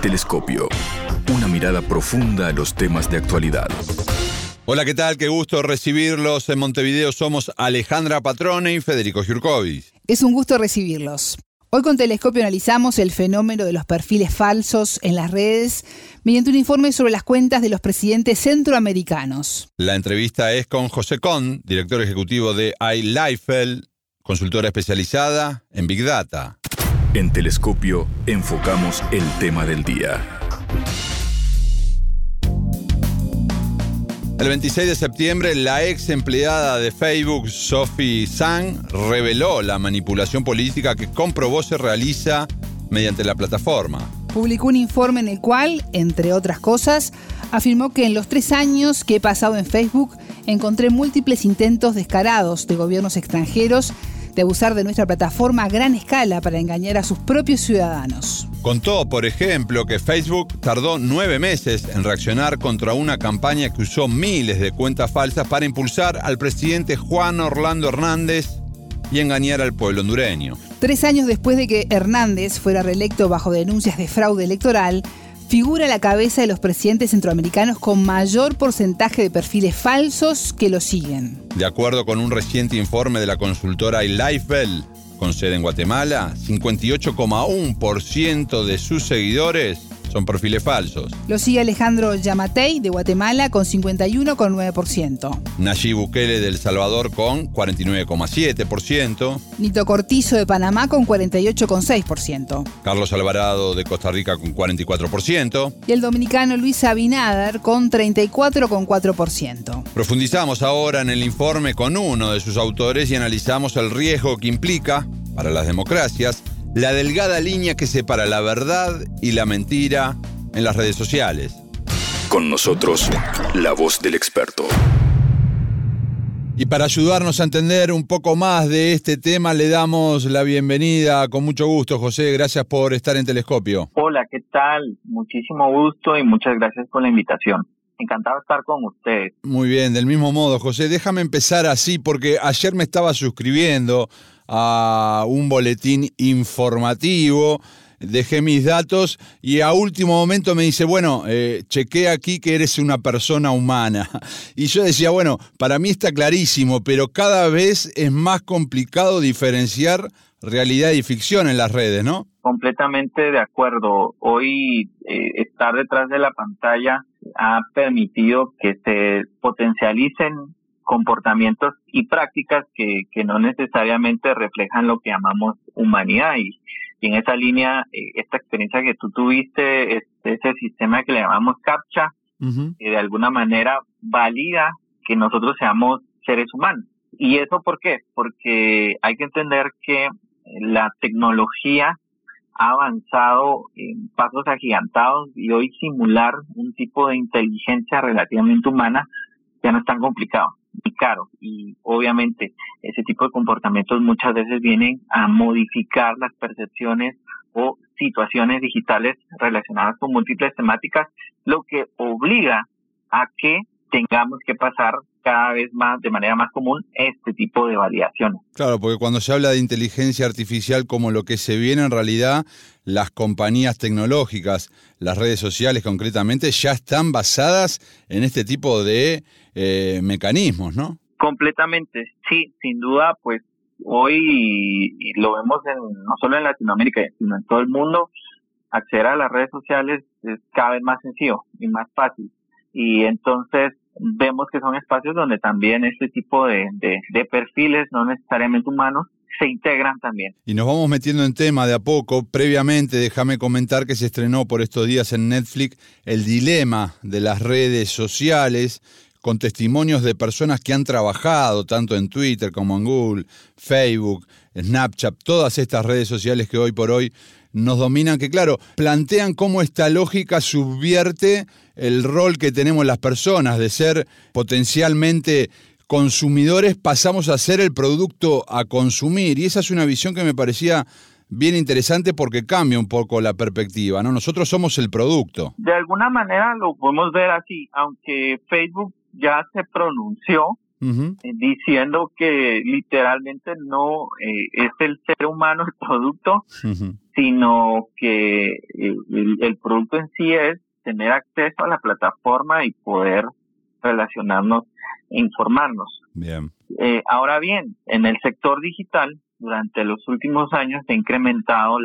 Telescopio. Una mirada profunda a los temas de actualidad. Hola, ¿qué tal? Qué gusto recibirlos. En Montevideo somos Alejandra Patrone y Federico Giurkovic. Es un gusto recibirlos. Hoy con Telescopio analizamos el fenómeno de los perfiles falsos en las redes mediante un informe sobre las cuentas de los presidentes centroamericanos. La entrevista es con José Con, director ejecutivo de iLifel, consultora especializada en Big Data. En Telescopio enfocamos el tema del día. El 26 de septiembre, la ex empleada de Facebook, Sophie Zhang, reveló la manipulación política que comprobó se realiza mediante la plataforma. Publicó un informe en el cual, entre otras cosas, afirmó que en los 3 años que he pasado en Facebook encontré múltiples intentos descarados de gobiernos extranjeros de abusar de nuestra plataforma a gran escala para engañar a sus propios ciudadanos. Contó, por ejemplo, que Facebook tardó 9 meses en reaccionar contra una campaña que usó miles de cuentas falsas para impulsar al presidente Juan Orlando Hernández y engañar al pueblo hondureño. 3 años después de que Hernández fuera reelecto bajo denuncias de fraude electoral, figura a la cabeza de los presidentes centroamericanos con mayor porcentaje de perfiles falsos que lo siguen. De acuerdo con un reciente informe de la consultora iLifel, con sede en Guatemala, 58,1% de sus seguidores son perfiles falsos. Lo sigue Alejandro Yamatei de Guatemala con 51,9%. Nayib Bukele de El Salvador con 49,7%. Nito Cortizo de Panamá con 48,6%. Carlos Alvarado de Costa Rica con 44%. Y el dominicano Luis Abinader con 34,4%. Profundizamos ahora en el informe con uno de sus autores y analizamos el riesgo que implica, para las democracias, la delgada línea que separa la verdad y la mentira en las redes sociales. Con nosotros, la voz del experto. Y para ayudarnos a entender un poco más de este tema, le damos la bienvenida con mucho gusto. José, gracias por estar en Telescopio. Hola, ¿qué tal? Muchísimo gusto y muchas gracias por la invitación. Encantado de estar con ustedes. Muy bien, del mismo modo, José. Déjame empezar así porque ayer me estaba suscribiendo a un boletín informativo, dejé mis datos y a último momento me dice, chequé aquí que eres una persona humana. Y yo decía, para mí está clarísimo, pero cada vez es más complicado diferenciar realidad y ficción en las redes, ¿no? Completamente de acuerdo. Hoy estar detrás de la pantalla ha permitido que se potencialicen comportamientos y prácticas que no necesariamente reflejan lo que llamamos humanidad. Y en esa línea, esta experiencia que tú tuviste, ese sistema que le llamamos CAPTCHA, que de alguna manera valida que nosotros seamos seres humanos. ¿Y eso por qué? Porque hay que entender que la tecnología ha avanzado en pasos agigantados y hoy simular un tipo de inteligencia relativamente humana ya no es tan complicado y caro. Y obviamente ese tipo de comportamientos muchas veces vienen a modificar las percepciones o situaciones digitales relacionadas con múltiples temáticas, lo que obliga a que tengamos que pasar cada vez más, de manera más común, este tipo de validaciones. Claro, porque cuando se habla de inteligencia artificial como lo que se viene, en realidad las compañías tecnológicas, las redes sociales concretamente, ya están basadas en este tipo de mecanismos, ¿no? Completamente, sí, sin duda, pues hoy lo vemos no solo en Latinoamérica, sino en todo el mundo, acceder a las redes sociales es cada vez más sencillo y más fácil. Y entonces vemos que son espacios donde también este tipo de perfiles no necesariamente humanos se integran también. Y nos vamos metiendo en tema de a poco. Previamente, déjame comentar que se estrenó por estos días en Netflix El dilema de las redes sociales, con testimonios de personas que han trabajado tanto en Twitter como en Google, Facebook, Snapchat, todas estas redes sociales que hoy por hoy nos dominan, que claro, plantean cómo esta lógica subvierte el rol que tenemos las personas de ser potencialmente consumidores, pasamos a ser el producto a consumir. Y esa es una visión que me parecía bien interesante porque cambia un poco la perspectiva, ¿no? Nosotros somos el producto. De alguna manera lo podemos ver así, aunque Facebook ya se pronunció diciendo que literalmente no es el ser humano el producto, sino que el producto en sí es tener acceso a la plataforma y poder relacionarnos e informarnos. Bien. Ahora bien, en el sector digital, durante los últimos años se ha incrementado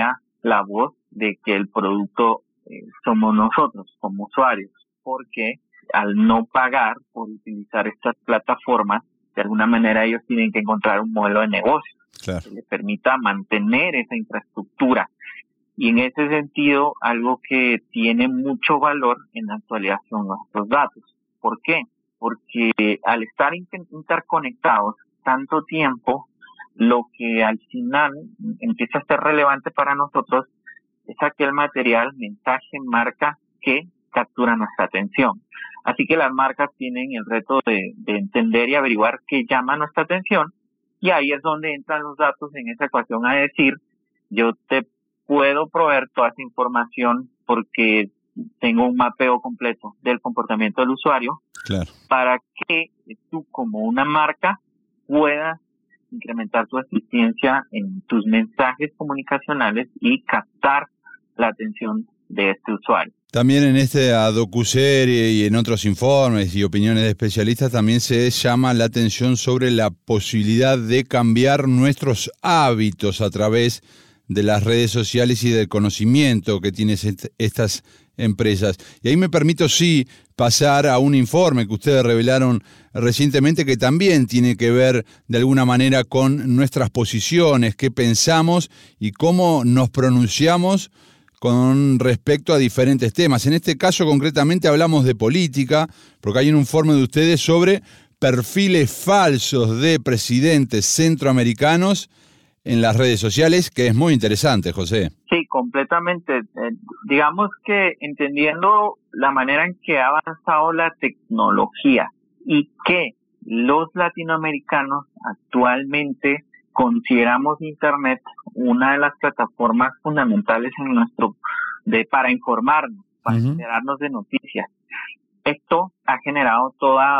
la voz de que el producto somos nosotros como usuarios, porque al no pagar por utilizar estas plataformas, de alguna manera ellos tienen que encontrar un modelo de negocio que les permita mantener esa infraestructura. Y en ese sentido, algo que tiene mucho valor en la actualidad son nuestros datos. ¿Por qué? Porque al estar interconectados tanto tiempo, lo que al final empieza a ser relevante para nosotros es aquel material, mensaje, marca que captura nuestra atención. Así que las marcas tienen el reto de entender y averiguar qué llama nuestra atención, y ahí es donde entran los datos en esa ecuación a decir, yo te puedo proveer toda esa información porque tengo un mapeo completo del comportamiento del usuario, para que tú como una marca puedas incrementar tu eficiencia en tus mensajes comunicacionales y captar la atención de este usuario. También en esta docuserie y en otros informes y opiniones de especialistas también se llama la atención sobre la posibilidad de cambiar nuestros hábitos a través de las redes sociales y del conocimiento que tienen estas empresas. Y ahí me permito pasar a un informe que ustedes revelaron recientemente que también tiene que ver de alguna manera con nuestras posiciones, qué pensamos y cómo nos pronunciamos con respecto a diferentes temas. En este caso concretamente hablamos de política, porque hay un informe de ustedes sobre perfiles falsos de presidentes centroamericanos en las redes sociales, que es muy interesante, José. Sí, completamente. Digamos que entendiendo la manera en que ha avanzado la tecnología y que los latinoamericanos actualmente consideramos Internet una de las plataformas fundamentales para informarnos, para enterarnos de noticias. Esto ha generado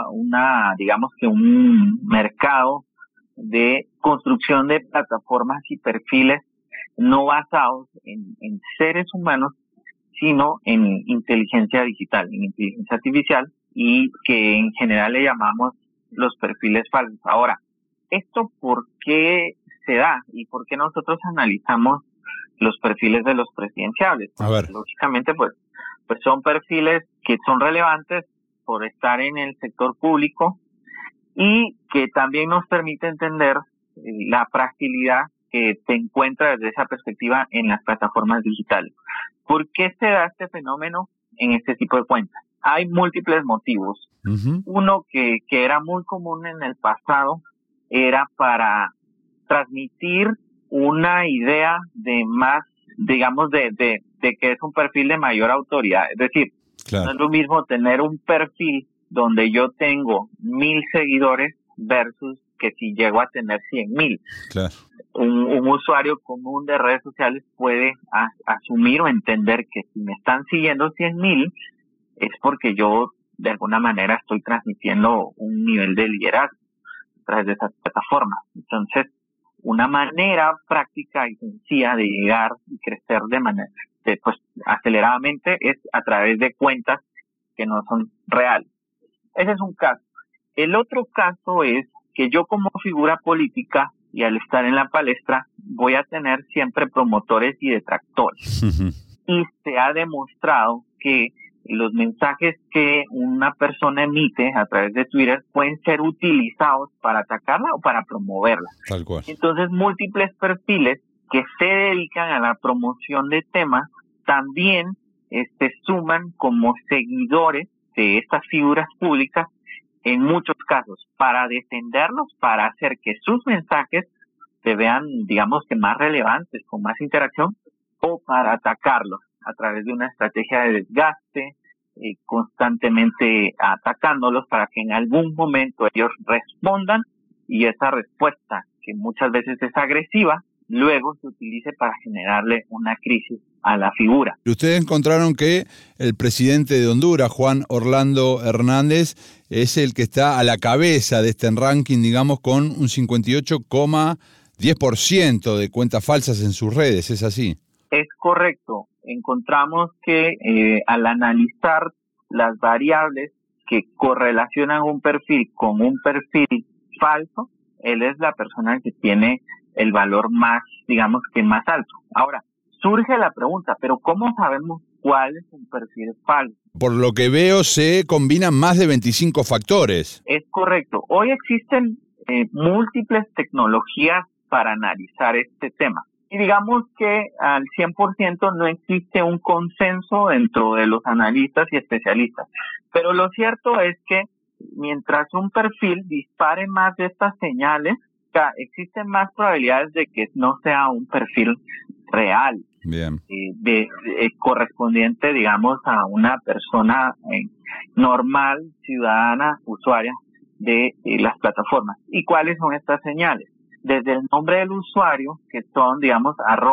un mercado de construcción de plataformas y perfiles no basados en seres humanos, sino en inteligencia digital, en inteligencia artificial, y que en general le llamamos los perfiles falsos. Ahora, ¿esto por qué se da y por qué nosotros analizamos los perfiles de los presidenciables? Lógicamente, pues son perfiles que son relevantes por estar en el sector público y que también nos permite entender la fragilidad que se encuentra desde esa perspectiva en las plataformas digitales. ¿Por qué se da este fenómeno en este tipo de cuentas? Hay múltiples motivos. Uno que era muy común en el pasado era para transmitir una idea de más, digamos, de que es un perfil de mayor autoridad. Es decir, no es lo mismo tener un perfil donde yo tengo 1,000 seguidores versus que si llego a tener 100,000. Un usuario común de redes sociales puede asumir o entender que si me están siguiendo 100,000 es porque yo de alguna manera estoy transmitiendo un nivel de liderazgo a través de esas plataformas. Entonces, una manera práctica y sencilla de llegar y crecer de manera aceleradamente es a través de cuentas que no son reales. Ese es un caso. El otro caso es que yo como figura política y al estar en la palestra voy a tener siempre promotores y detractores. Y se ha demostrado que los mensajes que una persona emite a través de Twitter pueden ser utilizados para atacarla o para promoverla. Tal cual. Entonces, múltiples perfiles que se dedican a la promoción de temas también se suman como seguidores de estas figuras públicas en muchos casos para defenderlos, para hacer que sus mensajes se vean, digamos que más relevantes, con más interacción, o para atacarlos a través de una estrategia de desgaste, constantemente atacándolos para que en algún momento ellos respondan y esa respuesta, que muchas veces es agresiva, luego se utilice para generarle una crisis a la figura. Ustedes encontraron que el presidente de Honduras, Juan Orlando Hernández, es el que está a la cabeza de este ranking, digamos, con un 58,10% de cuentas falsas en sus redes, ¿es así? Es correcto. Encontramos que al analizar las variables que correlacionan un perfil con un perfil falso, él es la persona que tiene el valor más, digamos que más alto. Ahora, surge la pregunta, pero ¿cómo sabemos cuál es un perfil falso? Por lo que veo, se combinan más de 25 factores. Es correcto. Hoy existen múltiples tecnologías para analizar este tema. Y digamos que al 100% no existe un consenso dentro de los analistas y especialistas. Pero lo cierto es que mientras un perfil dispare más de estas señales, existen más probabilidades de que no sea un perfil real. Bien. Correspondiente, digamos, a una persona normal, ciudadana, usuaria de las plataformas. ¿Y cuáles son estas señales? Desde el nombre del usuario, que son, digamos,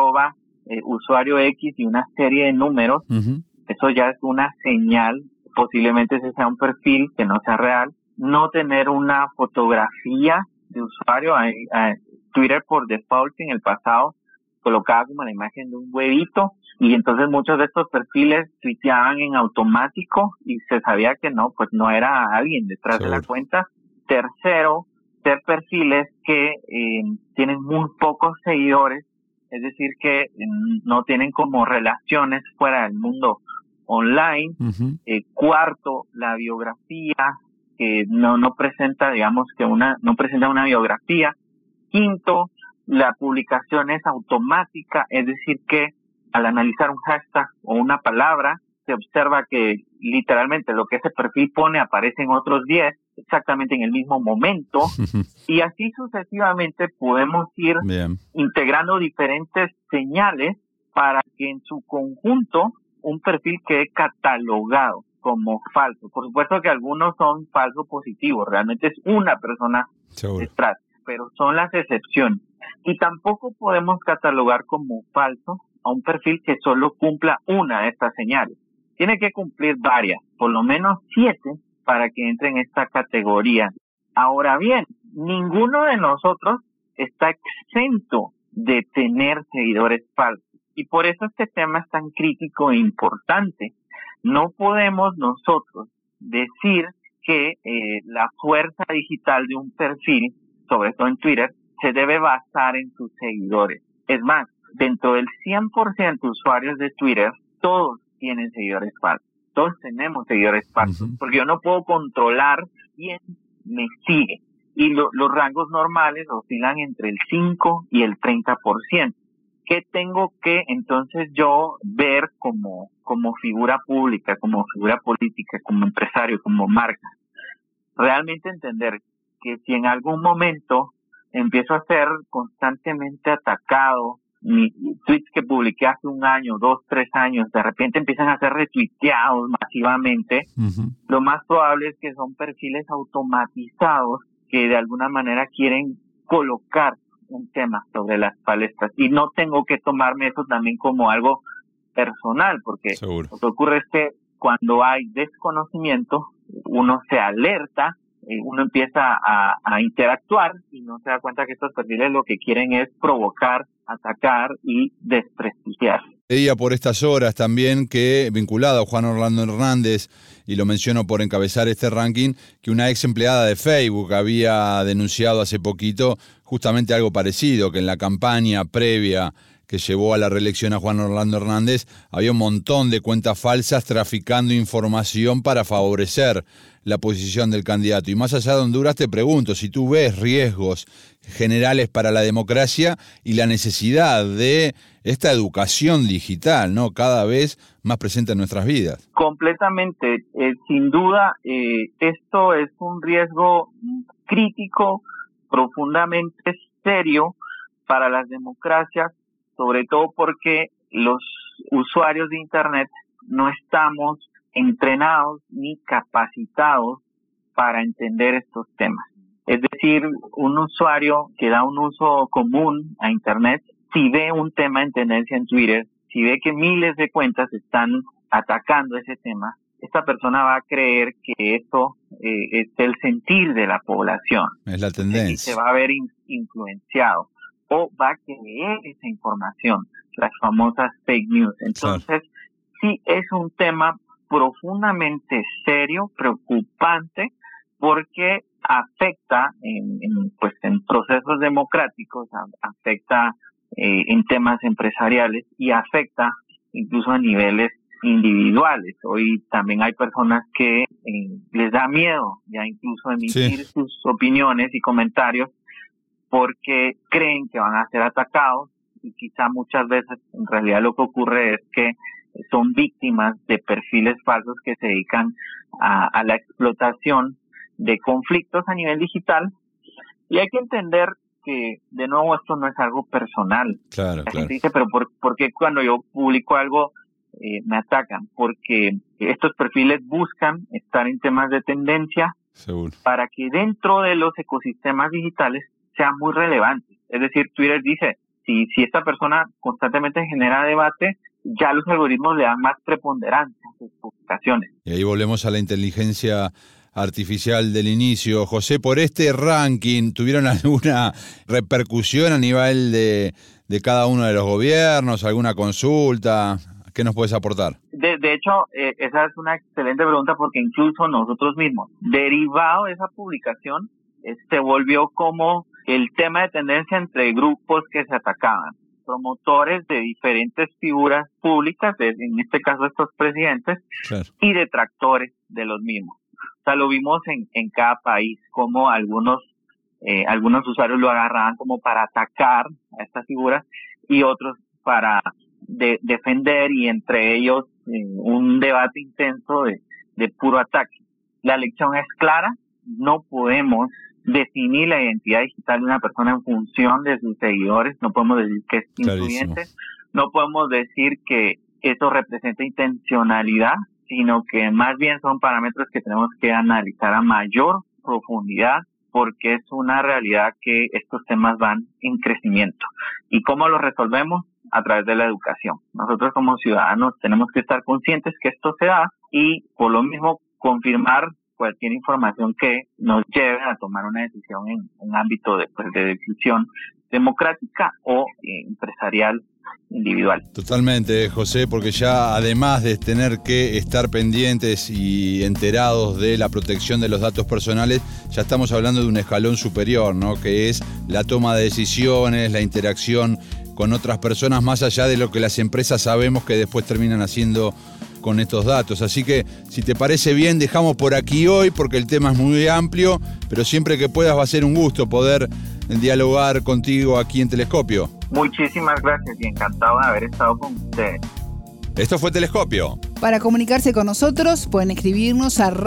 @usuario X y una serie de números, eso ya es una señal, posiblemente ese sea un perfil que no sea real. No tener una fotografía de usuario. Twitter por default en el pasado colocaba como la imagen de un huevito y entonces muchos de estos perfiles tuiteaban en automático y se sabía que no era alguien detrás de la cuenta. Tercero, ser perfiles que tienen muy pocos seguidores, es decir, que no tienen como relaciones fuera del mundo online. Cuarto, la biografía, que no presenta, digamos, no presenta una biografía. Quinto, la publicación es automática, es decir, que al analizar un hashtag o una palabra, se observa que literalmente lo que ese perfil pone aparece en otros 10, exactamente en el mismo momento, y así sucesivamente podemos ir integrando diferentes señales para que en su conjunto un perfil quede catalogado como falso. Por supuesto que algunos son falsos positivos, realmente es una persona detrás, pero son las excepciones. Y tampoco podemos catalogar como falso a un perfil que solo cumpla una de estas señales. Tiene que cumplir varias, por lo menos 7, para que entre en esta categoría. Ahora bien, ninguno de nosotros está exento de tener seguidores falsos. Y por eso este tema es tan crítico e importante. No podemos nosotros decir que la fuerza digital de un perfil, sobre todo en Twitter, se debe basar en sus seguidores. Es más, dentro del 100% de usuarios de Twitter, todos tienen seguidores falsos. Todos tenemos seguidores falsos, porque yo no puedo controlar quién me sigue. Y los rangos normales oscilan entre el 5 y el 30%. ¿Qué tengo que entonces yo ver como figura pública, como figura política, como empresario, como marca? Realmente entender que si en algún momento empiezo a ser constantemente atacado, mis tweets que publiqué hace 1 año, 2, 3 años, de repente empiezan a ser retuiteados masivamente, lo más probable es que son perfiles automatizados que de alguna manera quieren colocar un tema sobre las palestras. Y no tengo que tomarme eso también como algo personal, porque lo que ocurre es que cuando hay desconocimiento, uno se alerta, uno empieza a interactuar y no se da cuenta que estos perfiles lo que quieren es provocar, atacar y desprestigiar. Leía por estas horas también que, vinculado a Juan Orlando Hernández, y lo menciono por encabezar este ranking, que una ex empleada de Facebook había denunciado hace poquito justamente algo parecido, que en la campaña previa que llevó a la reelección a Juan Orlando Hernández, había un montón de cuentas falsas traficando información para favorecer la posición del candidato. Y más allá de Honduras, te pregunto si tú ves riesgos generales para la democracia y la necesidad de esta educación digital, ¿no?, cada vez más presente en nuestras vidas. Completamente. Sin duda, esto es un riesgo crítico, profundamente serio para las democracias, sobre todo porque los usuarios de Internet no estamos entrenados ni capacitados para entender estos temas. Es decir, un usuario que da un uso común a Internet, si ve un tema en tendencia en Twitter, si ve que miles de cuentas están atacando ese tema, esta persona va a creer que eso es el sentir de la población. Es la tendencia. Y se va a ver influenciado o va a creer esa información, las famosas fake news. Entonces, sí es un tema profundamente serio, preocupante, porque afecta en procesos democráticos, afecta en temas empresariales y afecta incluso a niveles individuales. Hoy también hay personas que les da miedo ya incluso emitir sus opiniones y comentarios porque creen que van a ser atacados, y quizá muchas veces en realidad lo que ocurre es que son víctimas de perfiles falsos que se dedican a la explotación de conflictos a nivel digital. Y hay que entender que, de nuevo, esto no es algo personal. Claro, la gente dice, pero ¿por qué cuando yo publico algo me atacan? Porque estos perfiles buscan estar en temas de tendencia. Seguro. Para que dentro de los ecosistemas digitales sean muy relevantes. Es decir, Twitter dice, si esta persona constantemente genera debate, ya los algoritmos le dan más preponderancia a sus publicaciones. Y ahí volvemos a la inteligencia artificial del inicio. José, por este ranking, ¿tuvieron alguna repercusión a nivel de cada uno de los gobiernos? ¿Alguna consulta? ¿Qué nos puedes aportar? De hecho, esa es una excelente pregunta, porque incluso nosotros mismos, derivado de esa publicación, se volvió como el tema de tendencia entre grupos que se atacaban, promotores de diferentes figuras públicas, en este caso estos presidentes, y detractores de los mismos. O sea, lo vimos en cada país, como algunos usuarios lo agarraban como para atacar a estas figuras y otros para defender, y entre ellos un debate intenso de puro ataque. La lección es clara: no podemos definir la identidad digital de una persona en función de sus seguidores, no podemos decir que es influyente, no podemos decir que eso representa intencionalidad, sino que más bien son parámetros que tenemos que analizar a mayor profundidad, porque es una realidad que estos temas van en crecimiento. ¿Y cómo lo resolvemos? A través de la educación. Nosotros como ciudadanos tenemos que estar conscientes que esto se da, y por lo mismo confirmar cualquier información que nos lleve a tomar una decisión en un ámbito de decisión democrática o empresarial individual. Totalmente, José, porque ya además de tener que estar pendientes y enterados de la protección de los datos personales, ya estamos hablando de un escalón superior, ¿no? Que es la toma de decisiones, la interacción con otras personas, más allá de lo que las empresas sabemos que después terminan haciendo con estos datos. Así que, si te parece bien, dejamos por aquí hoy, porque el tema es muy amplio, pero siempre que puedas va a ser un gusto poder dialogar contigo aquí en Telescopio. Muchísimas gracias y encantado de haber estado con ustedes. Esto fue Telescopio. Para comunicarse con nosotros pueden escribirnos a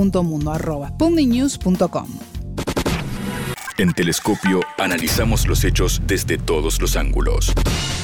radio.mundo@sputniknews.com. En Telescopio analizamos los hechos desde todos los ángulos.